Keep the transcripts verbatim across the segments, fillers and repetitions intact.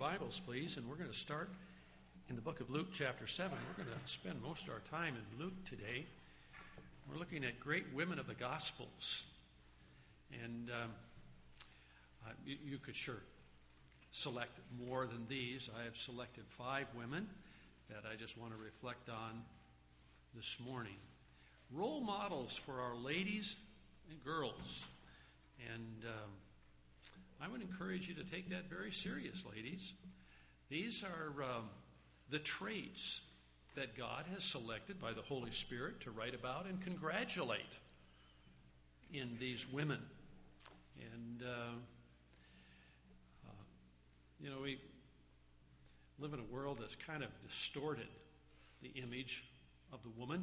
Bibles, please, and we're going to start in the book of Luke, chapter seven. We're going to spend most of our time in Luke today. We're looking at great women of the Gospels. And um, uh, you, you could sure select more than these. I have selected five women that I just want to reflect on this morning. Role models for our ladies and girls. And um, I would encourage you to take that very serious, ladies. These are um, the traits that God has selected by the Holy Spirit to write about and congratulate in these women. And, uh, uh, you know, we live in a world that's kind of distorted the image of the woman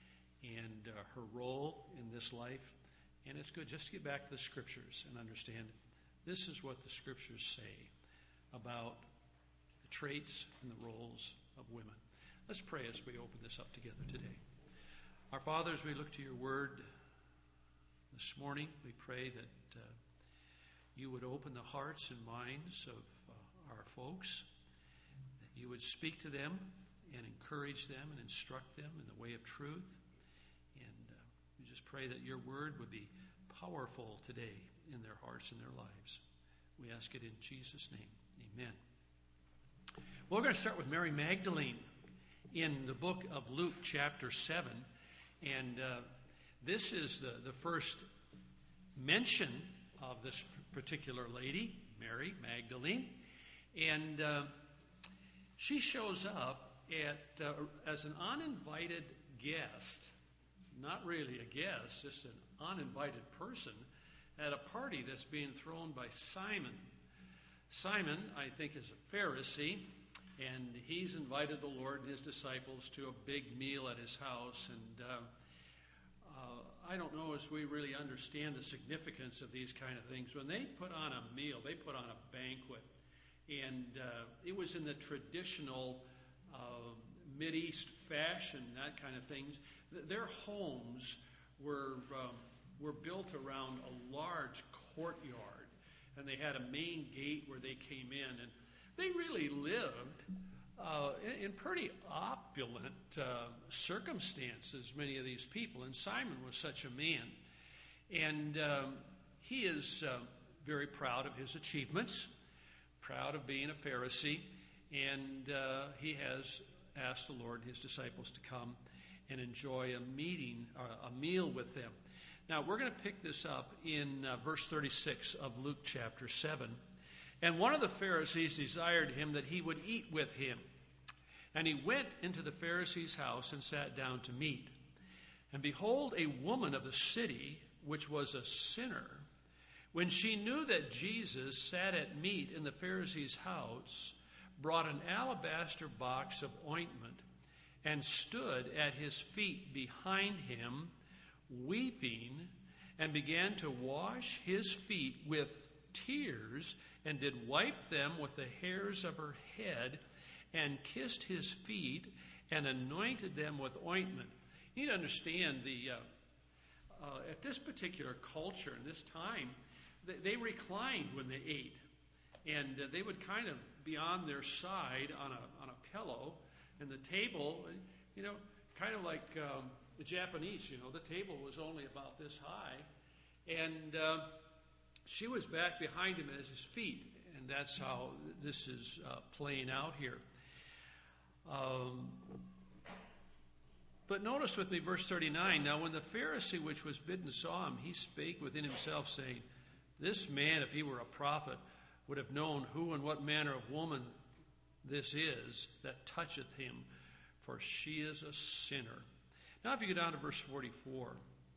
and uh, her role in this life. And it's good just to get back to the Scriptures and understand this is what the Scriptures say about the traits and the roles of women. Let's pray as we open this up together today. Our Father, as we look to your word this morning, we pray that uh, you would open the hearts and minds of uh, our folks, that you would speak to them and encourage them and instruct them in the way of truth. And uh, we just pray that your word would be powerful today in their hearts and their lives. We ask it in Jesus' name. Amen. Well, we're going to start with Mary Magdalene in the book of Luke chapter seven. And uh, this is the, the first mention of this particular lady, Mary Magdalene. And uh, she shows up at uh, as an uninvited guest, not really a guest, just an uninvited person, at a party that's being thrown by Simon. Simon, I think, is a Pharisee, and he's invited the Lord and his disciples to a big meal at his house. And uh, uh, I don't know as we really understand the significance of these kind of things. When they put on a meal, they put on a banquet. And uh, it was in the traditional uh, Mideast fashion, that kind of things. Their homes were um, were built around a large courtyard, and they had a main gate where they came in, and they really lived uh, in, in pretty opulent uh, circumstances, many of these people, and Simon was such a man. And um, he is uh, very proud of his achievements, proud of being a Pharisee, and uh, he has asked the Lord and his disciples to come and enjoy a meeting, uh, a meal with them. Now, we're going to pick this up in uh, verse thirty-six of Luke chapter seven. And one of the Pharisees desired him that he would eat with him. And he went into the Pharisee's house and sat down to meat. And behold, a woman of the city, which was a sinner, when she knew that Jesus sat at meat in the Pharisee's house, brought an alabaster box of ointment and stood at his feet behind him, weeping, and began to wash his feet with tears, and did wipe them with the hairs of her head, and kissed his feet, and anointed them with ointment. You need to understand the uh, uh, at this particular culture, in this time, they, they reclined when they ate. And uh, they would kind of be on their side on a on a pillow, and the table, you know, kind of like um, the Japanese, you know, the table was only about this high, and uh, she was back behind him at his feet, and that's how this is uh, playing out here. Um, but notice with me verse thirty-nine. Now when the Pharisee which was bidden saw him, he spake within himself, saying, This man, if he were a prophet, would have known who and what manner of woman this is that toucheth him, for she is a sinner. Now if you go down to verse forty-four,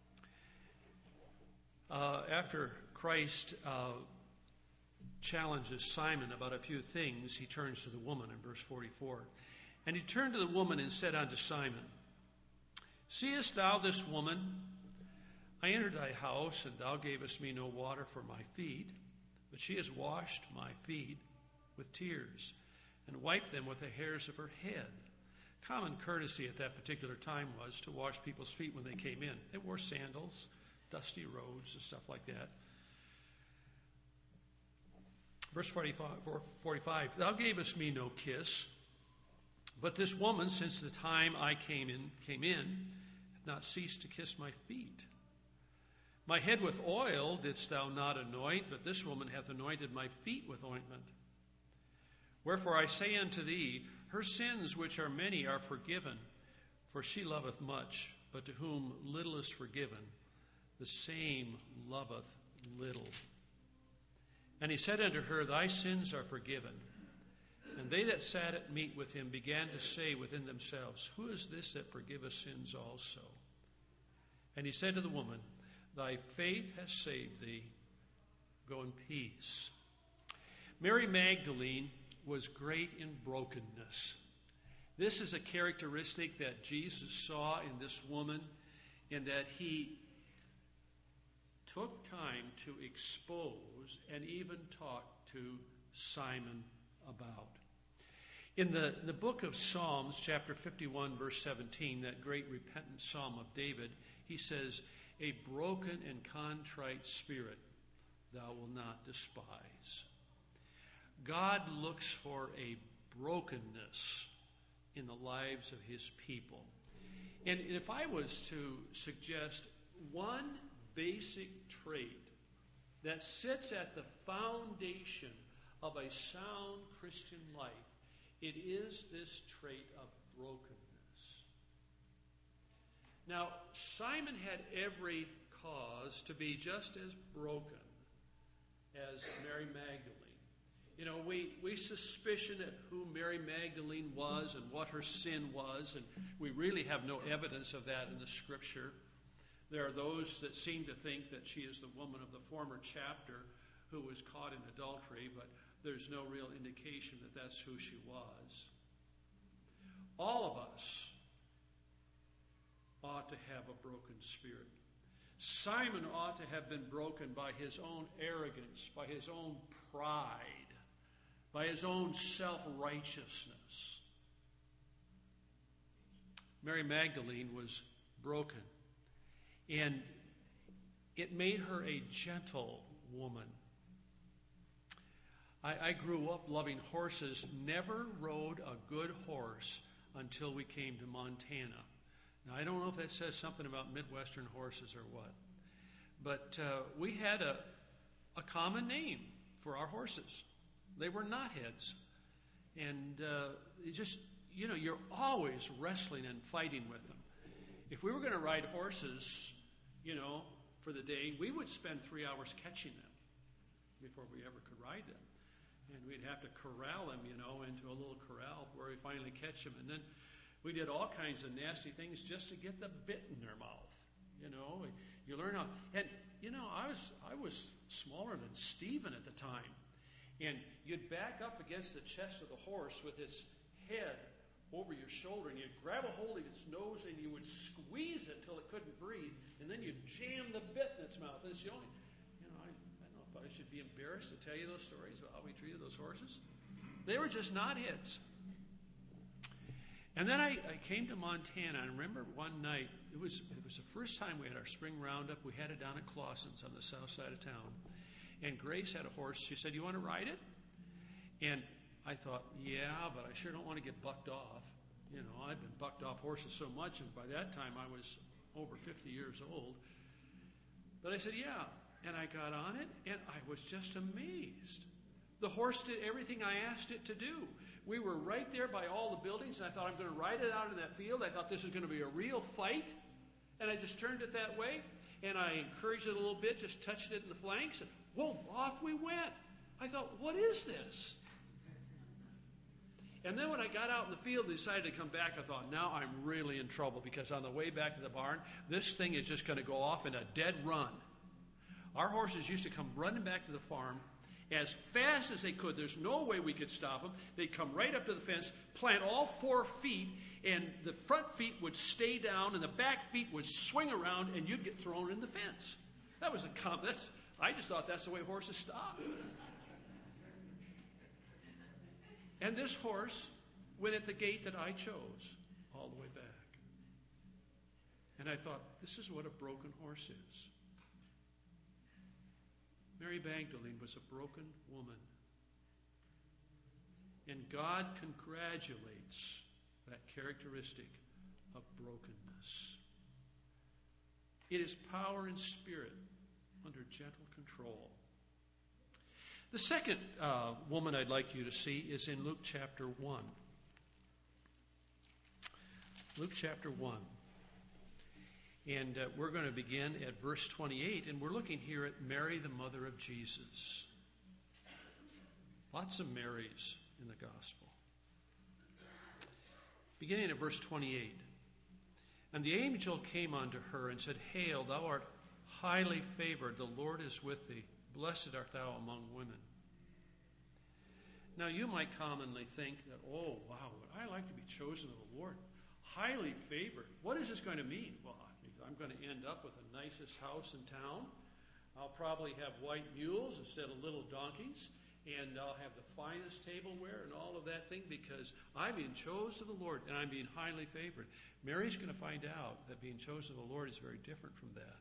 uh, after Christ uh, challenges Simon about a few things, he turns to the woman in verse forty-four. And he turned to the woman and said unto Simon, Seest thou this woman? I entered thy house, and thou gavest me no water for my feet, but she has washed my feet with tears, and wiped them with the hairs of her head. Common courtesy at that particular time was to wash people's feet when they came in. They wore sandals, dusty roads, and stuff like that. Verse forty-five, thou gavest me no kiss, but this woman, since the time I came in, came in, hath not ceased to kiss my feet. My head with oil didst thou not anoint, but this woman hath anointed my feet with ointment. Wherefore I say unto thee, her sins, which are many, are forgiven, for she loveth much, but to whom little is forgiven, the same loveth little. And he said unto her, thy sins are forgiven. And they that sat at meat with him began to say within themselves, who is this that forgiveth sins also? And he said to the woman, thy faith has saved thee. Go in peace. Mary Magdalene was great in brokenness. This is a characteristic that Jesus saw in this woman, in that he took time to expose and even talk to Simon about. In the, the book of Psalms, chapter fifty-one, verse seventeen, that great repentant psalm of David, he says, a broken and contrite spirit thou wilt not despise. God looks for a brokenness in the lives of his people. And if I was to suggest one basic trait that sits at the foundation of a sound Christian life, it is this trait of brokenness. Now, Simon had every cause to be just as broken as Mary Magdalene. You know, we, we suspicion at who Mary Magdalene was and what her sin was, and we really have no evidence of that in the Scripture. There are those that seem to think that she is the woman of the former chapter who was caught in adultery, but there's no real indication that that's who she was. All of us ought to have a broken spirit. Simon ought to have been broken by his own arrogance, by his own pride, by his own self-righteousness. Mary Magdalene was broken, and it made her a gentle woman. I, I grew up loving horses, never rode a good horse until we came to Montana. Now, I don't know if that says something about Midwestern horses or what, but uh, we had a, a common name for our horses. They were knotheads. And uh, you just, you know, you're always wrestling and fighting with them. If we were going to ride horses, you know, for the day, we would spend three hours catching them before we ever could ride them. And we'd have to corral them, you know, into a little corral where we finally catch them. And then we did all kinds of nasty things just to get the bit in their mouth. You know, you learn how. And, you know, I was I was smaller than Stephen at the time. And you'd back up against the chest of the horse with its head over your shoulder, and you'd grab a hold of its nose, and you would squeeze it till it couldn't breathe, and then you'd jam the bit in its mouth. And it's the only, you know, I, I don't know if I should be embarrassed to tell you those stories about how we treated those horses. They were just knotheads. And then I, I came to Montana, and I remember one night, it was it was the first time we had our spring roundup. We had it down at Clausen's on the south side of town. And Grace had a horse. She said, you want to ride it? And I thought, yeah, but I sure don't want to get bucked off. You know, I'd been bucked off horses so much, and by that time I was over fifty years old. But I said, yeah. And I got on it, and I was just amazed. The horse did everything I asked it to do. We were right there by all the buildings, and I thought, I'm going to ride it out in that field. I thought this was going to be a real fight. And I just turned it that way, and I encouraged it a little bit, just touched it in the flanks, and whoa, off we went. I thought, what is this? And then when I got out in the field and decided to come back, I thought, now I'm really in trouble, because on the way back to the barn, this thing is just going to go off in a dead run. Our horses used to come running back to the farm as fast as they could. There's no way we could stop them. They'd come right up to the fence, plant all four feet, and the front feet would stay down, and the back feet would swing around, and you'd get thrown in the fence. That was a com- that's, I just thought that's the way horses stop. And this horse went at the gait that I chose all the way back. And I thought, this is what a broken horse is. Mary Magdalene was a broken woman. And God congratulates that characteristic of brokenness. It is power and spirit under gentle control. The second uh, woman I'd like you to see is in Luke chapter one. Luke chapter one. And uh, we're going to begin at verse twenty-eight, and we're looking here at Mary, the mother of Jesus. Lots of Marys in the gospel. Beginning at verse twenty-eight. And the angel came unto her and said, Hail, thou art highly favored, the Lord is with thee. Blessed art thou among women. Now you might commonly think that, oh, wow, would I like to be chosen of the Lord? Highly favored. What is this going to mean? Well, I'm going to end up with the nicest house in town. I'll probably have white mules instead of little donkeys. And I'll have the finest tableware and all of that thing because I'm being chosen of the Lord and I'm being highly favored. Mary's going to find out that being chosen of the Lord is very different from that.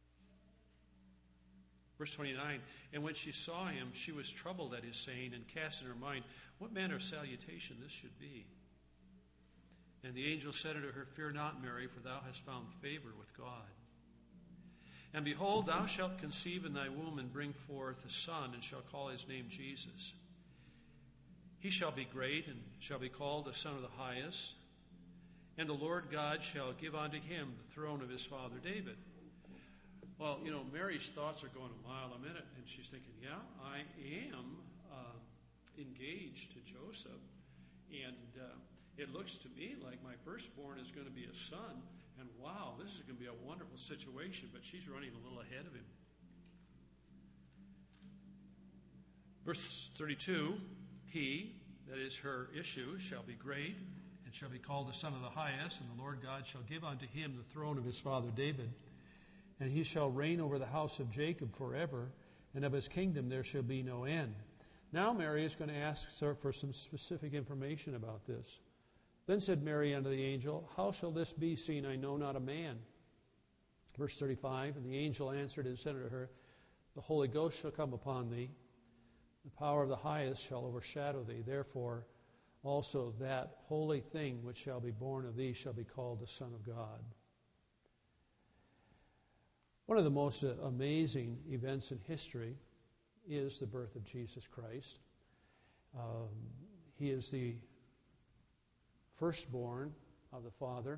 Verse twenty-nine, and when she saw him, she was troubled at his saying and cast in her mind what manner of salutation this should be. And the angel said unto her, Fear not, Mary, for thou hast found favor with God. And behold, thou shalt conceive in thy womb and bring forth a son, and shalt call his name Jesus. He shall be great, and shall be called the Son of the Highest. And the Lord God shall give unto him the throne of his father David. Well, you know, Mary's thoughts are going a mile a minute, and she's thinking, yeah, I am uh, engaged to Joseph, and uh, it looks to me like my firstborn is going to be a son. And wow, this is going to be a wonderful situation, but she's running a little ahead of him. Verse thirty-two, he, that is her issue, shall be great, and shall be called the Son of the Highest, and the Lord God shall give unto him the throne of his father David, and he shall reign over the house of Jacob forever, and of his kingdom there shall be no end. Now Mary is going to ask her for some specific information about this. Then said Mary unto the angel, How shall this be, seeing I know not a man? Verse thirty-five, and the angel answered and said unto her, The Holy Ghost shall come upon thee, the power of the highest shall overshadow thee. Therefore also that holy thing which shall be born of thee shall be called the Son of God. One of the most amazing events in history is the birth of Jesus Christ. Um, he is the firstborn of the Father.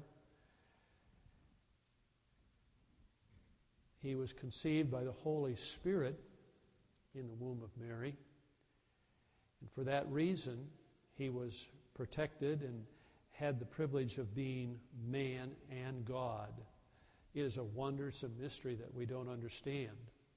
He was conceived by the Holy Spirit in the womb of Mary. And for that reason, he was protected and had the privilege of being man and God. It is a wondersome mystery that we don't understand.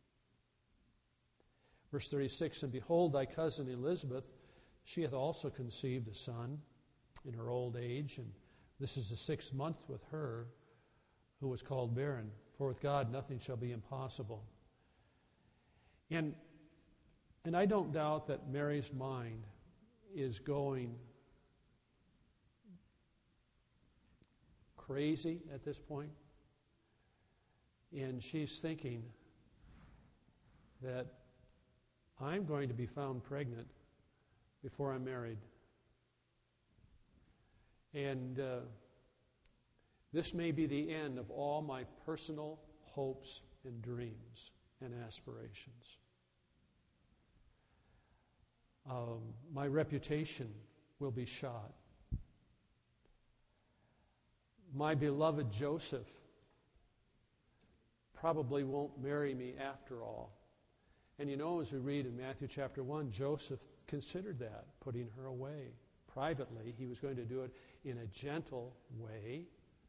Verse thirty-six, and behold, thy cousin Elizabeth, she hath also conceived a son in her old age, and this is the sixth month with her, who was called barren. For with God nothing shall be impossible. And, and I don't doubt that Mary's mind is going crazy at this point. And she's thinking that I'm going to be found pregnant before I'm married. And uh, this may be the end of all my personal hopes and dreams and aspirations. Um, my reputation will be shot. My beloved Joseph probably won't marry me after all. And you know, as we read in Matthew chapter one, Joseph considered that, putting her away. Privately, he was going to do it in a gentle way.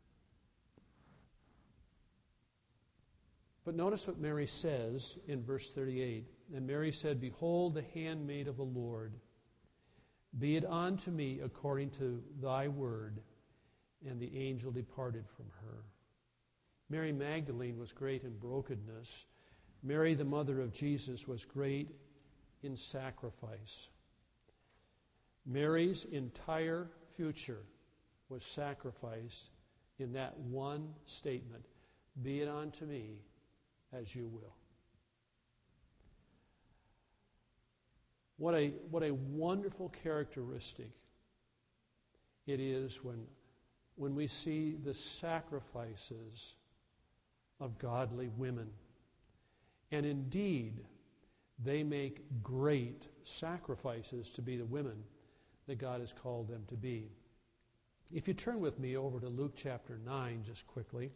But notice what Mary says in verse thirty-eight. And Mary said, Behold, the handmaid of the Lord, be it unto me according to thy word. And the angel departed from her. Mary Magdalene was great in brokenness. Mary, the mother of Jesus, was great in sacrifice. Mary's entire future was sacrificed in that one statement, be it unto me as you will. What a, what a wonderful characteristic it is when, when we see the sacrifices of godly women. And indeed, they make great sacrifices to be the women that God has called them to be. If you turn with me over to Luke chapter nine just quickly,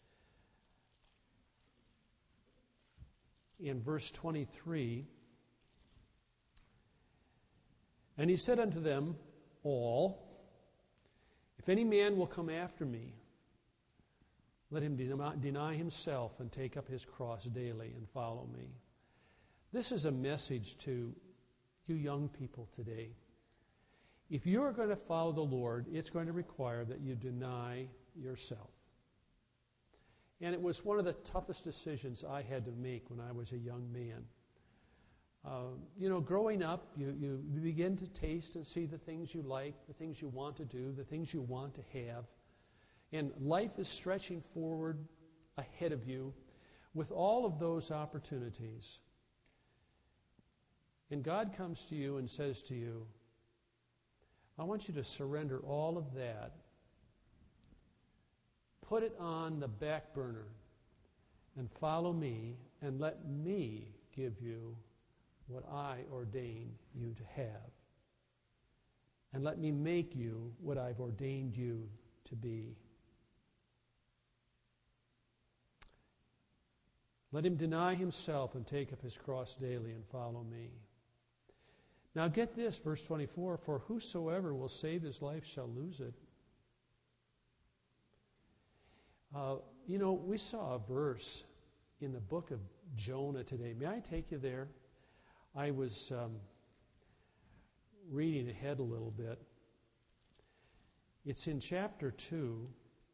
in verse twenty-three, and he said unto them all, if any man will come after me, let him deny himself and take up his cross daily and follow me. This is a message to you young people today. If you are going to follow the Lord, it's going to require that you deny yourself. And it was one of the toughest decisions I had to make when I was a young man. Uh, you know, growing up, you, you begin to taste and see the things you like, the things you want to do, the things you want to have. And life is stretching forward ahead of you with all of those opportunities. And God comes to you and says to you, I want you to surrender all of that. Put it on the back burner and follow me and let me give you what I ordain you to have. And let me make you what I've ordained you to be. Let him deny himself and take up his cross daily and follow me. Now get this, verse twenty-four, for whosoever will save his life shall lose it. Uh, you know, we saw a verse in the book of Jonah today. May I take you there? I was um, reading ahead a little bit. It's in chapter two,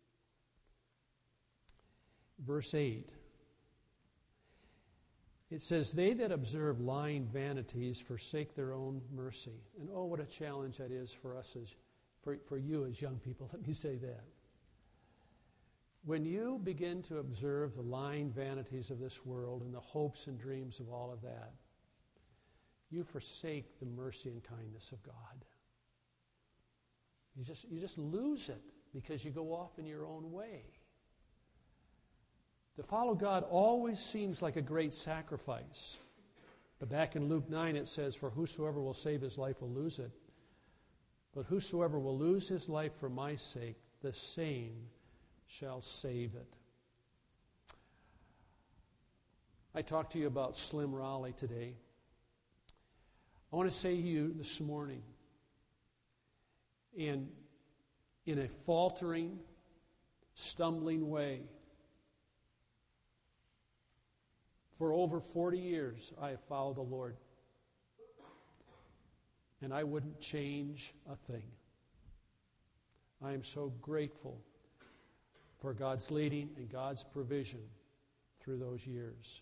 verse eight. It says, they that observe lying vanities forsake their own mercy. And oh, what a challenge that is for us, as for, for you as young people. Let me say that. When you begin to observe the lying vanities of this world and the hopes and dreams of all of that, you forsake the mercy and kindness of God. You just, you just lose it because you go off in your own way. To follow God always seems like a great sacrifice. But back in Luke nine it says, for whosoever will save his life will lose it. But whosoever will lose his life for my sake, the same shall save it. I talked to you about Slim Raleigh today. I want to say to you this morning, in, in a faltering, stumbling way, for over forty years, I have followed the Lord. And I wouldn't change a thing. I am so grateful for God's leading and God's provision through those years.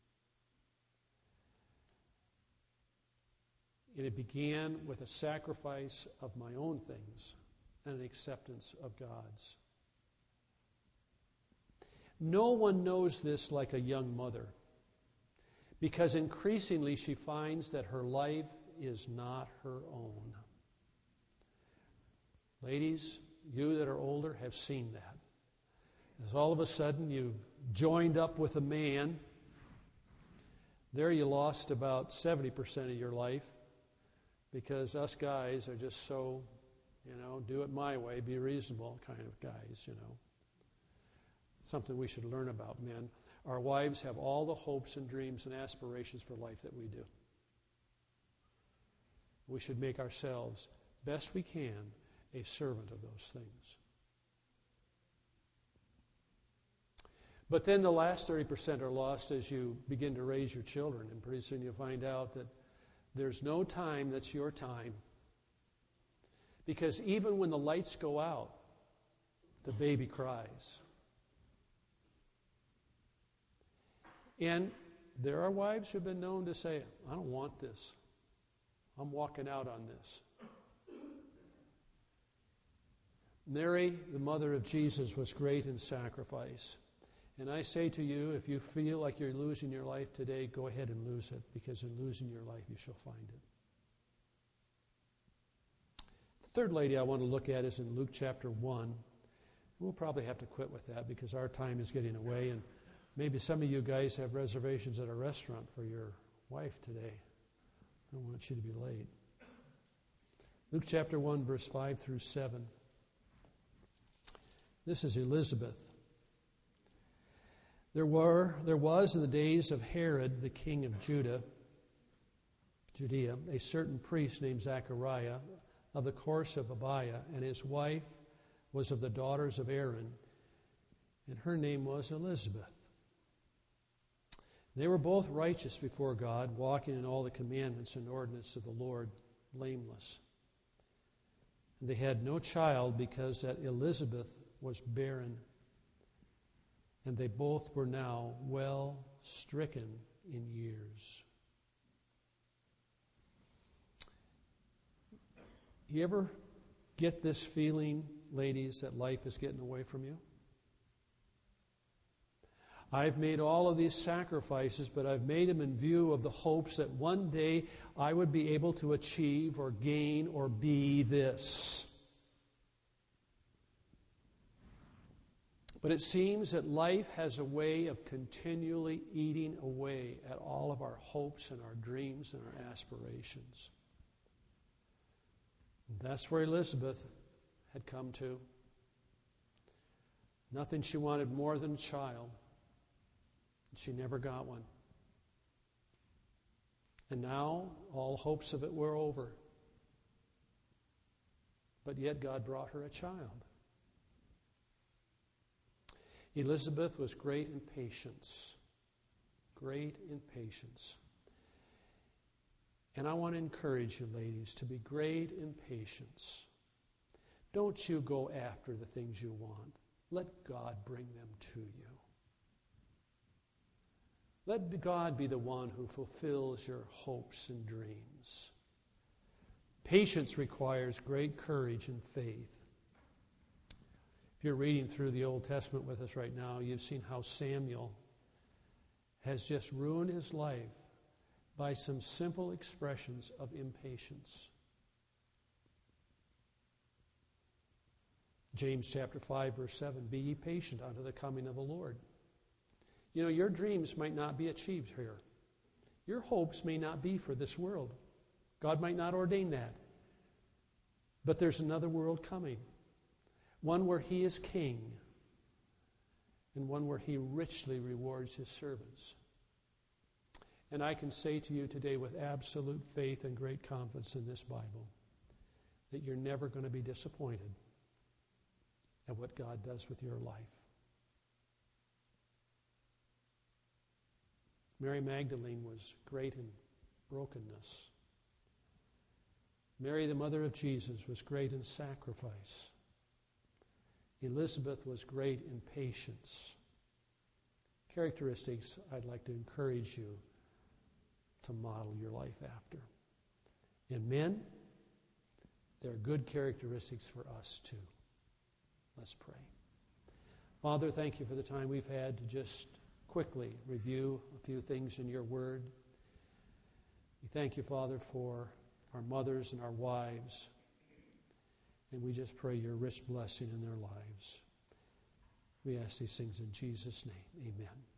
And it began with a sacrifice of my own things and an acceptance of God's. No one knows this like a young mother, because increasingly she finds that her life is not her own. Ladies, you that are older have seen that. As all of a sudden you've joined up with a man, there you lost about seventy percent of your life, because us guys are just so, you know, do it my way, be reasonable kind of guys, you know. Something we should learn about men. Our wives have all the hopes and dreams and aspirations for life that we do. We should make ourselves, best we can, a servant of those things. But then the last thirty percent are lost as you begin to raise your children, and pretty soon you'll find out that there's no time that's your time. Because even when the lights go out, the baby cries. And there are wives who have been known to say, I don't want this. I'm walking out on this. Mary, the mother of Jesus, was great in sacrifice. And I say to you, if you feel like you're losing your life today, go ahead and lose it, because in losing your life you shall find it. third lady I want to look at is in Luke chapter one. We'll probably have to quit with that because our time is getting away, and maybe some of you guys have reservations at a restaurant for your wife today. I don't want you to be late. Luke chapter one, verse five through seven. This is Elizabeth. There were, there was in the days of Herod, the king of Judah, Judea, a certain priest named Zechariah of the course of Abiah, and his wife was of the daughters of Aaron, and her name was Elizabeth. They were both righteous before God, walking in all the commandments and ordinances of the Lord, blameless. And they had no child because that Elizabeth was barren, and they both were now well stricken in years. You ever get this feeling, ladies, that life is getting away from you? I've made all of these sacrifices, but I've made them in view of the hopes that one day I would be able to achieve or gain or be this. But it seems that life has a way of continually eating away at all of our hopes and our dreams and our aspirations. And that's where Elizabeth had come to. Nothing she wanted more than a child. She never got one. And now all hopes of it were over. But yet God brought her a child. Elizabeth was great in patience. Great in patience. And I want to encourage you, ladies, to be great in patience. Don't you go after the things you want. Let God bring them to you. Let God be the one who fulfills your hopes and dreams. Patience requires great courage and faith. If you're reading through the Old Testament with us right now, you've seen how Samuel has just ruined his life by some simple expressions of impatience. James chapter five, verse seven, be ye patient unto the coming of the Lord. You know, your dreams might not be achieved here. Your hopes may not be for this world. God might not ordain that. But there's another world coming. One where He is king. And one where He richly rewards His servants. And I can say to you today with absolute faith and great confidence in this Bible that you're never going to be disappointed at what God does with your life. Mary Magdalene was great in brokenness. Mary, the mother of Jesus, was great in sacrifice. Elizabeth was great in patience. Characteristics I'd like to encourage you to model your life after. And men, there are good characteristics for us too. Let's pray. Father, thank you for the time we've had to just quickly review a few things in your word. We thank you, Father, for our mothers and our wives. And we just pray your rich blessing in their lives. We ask these things in Jesus' name. Amen.